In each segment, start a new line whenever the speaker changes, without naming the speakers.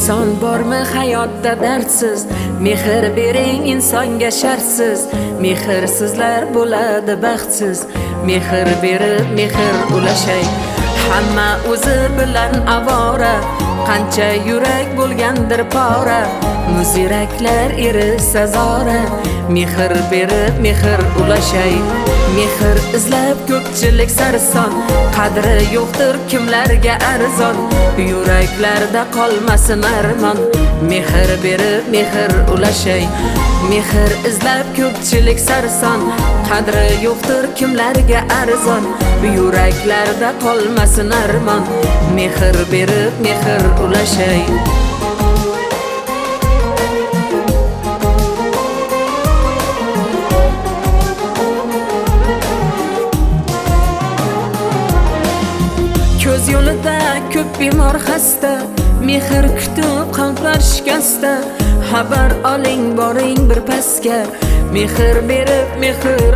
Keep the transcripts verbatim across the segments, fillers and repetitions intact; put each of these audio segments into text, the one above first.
inson bormi hayotda dardsiz? Mehr bering insonga shartsiz. Mehrsizlar bo'ladi baxtsiz. Mehr berib mehr ulashay. Hamma o'zi bilan avora, qancha yurak bo'lgandir pora. Muziraklar erisa zora, mehr berib mehr ulashay. Mehr izlab ko'pchilik sarson, qadri yo'qdir kimlarga arzon. Yuraklarda qolmasin armon, mehr berib mehr ulashay. Mehr izlab ko'pchilik sarson, qadri yo'qdir kimlarga arzon. Yuraklarda qolmasin armon, mehr berib mehr ulashay. Ko'z yo'lida ko'p bemor xasta, mehr kutib qalblar shikasta. Xabar oling boring bir pasga, mehr berib mehr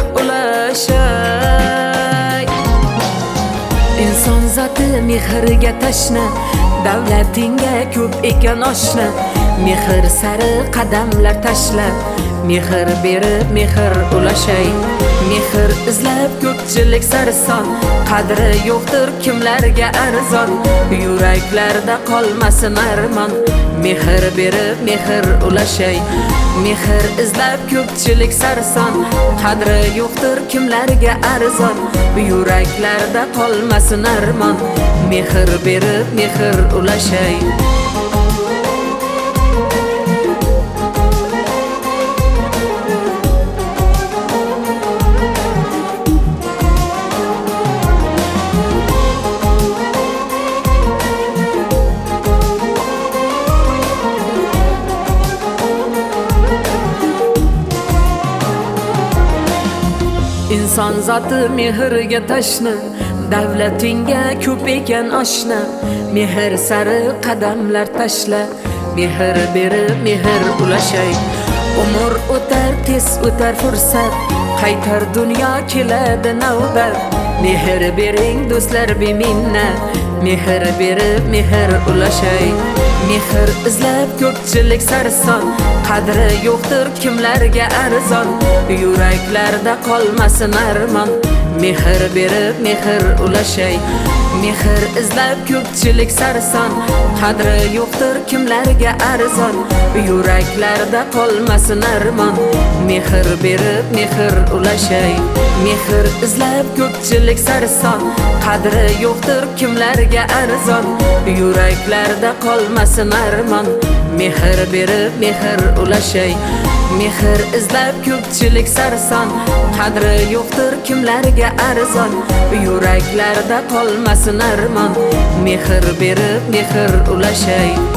ulashay. Inson zoti mehrga tashna, davlatingga ko'p ekan oshna. Mehr sari qadamlar tashla, mehr berib mehr ulashay. Mehr izlab ko'pchilik sarson, qadri yo'qdir kimlarga arzon. Yuraklarda qolmasin armon, mehr berib mehr ulashay. Mehr izlab ko'pchilik sarson, qadri yo'qdir kimlarga arzon. Yuraklarda qolmasin armon, mehr berib mehr ulashay. Inson zoti mehrga tashna, davlatingga ko'p ekan oshna. Mehr sari qadamlar tashla, mehr berib mehr ulashay. Umr o'tar tez o'tar fursat, qaytar dunyo keladi navbat. Mehr bering do'stlar beminnat, mehr berib mehr ulashay. Mehr izlab ko'pchilik sarson, qadri yo'qdir kimlarga arzon. Yuraklarda qolmasin armon, mehr berib mehr ulashay. Mehr izlab ko'pchilik sarson, qadri yo'qdir kimlarga arzon. Yuraklarda qolmasin armon, mehr berib mehr ulashay. Mehr izlab ko'pchilik sarson, qadri yo'qdir kimlarga arzon. Yuraklarda qolmasin armon, mehr berib mehr ulashay. Mehr izlab ko'pchilik sarson, qadri yo'qdir kimlarga arzon. Yuraklarda qolmasin armon, mehr berib mehr ulashay.